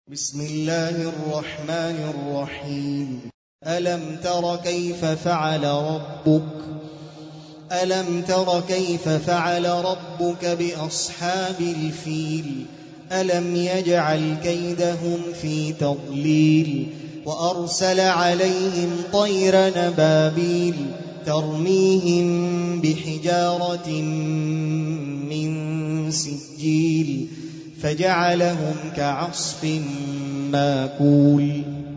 بسم الله الرحمن الرحيم. ألم تر كيف فعل ربك بأصحاب الفيل ألم يجعل كيدهم في تضليل وأرسل عليهم طيرا أبابيل ترميهم بحجارة من سجيل فجعلهم كعصف ماكول.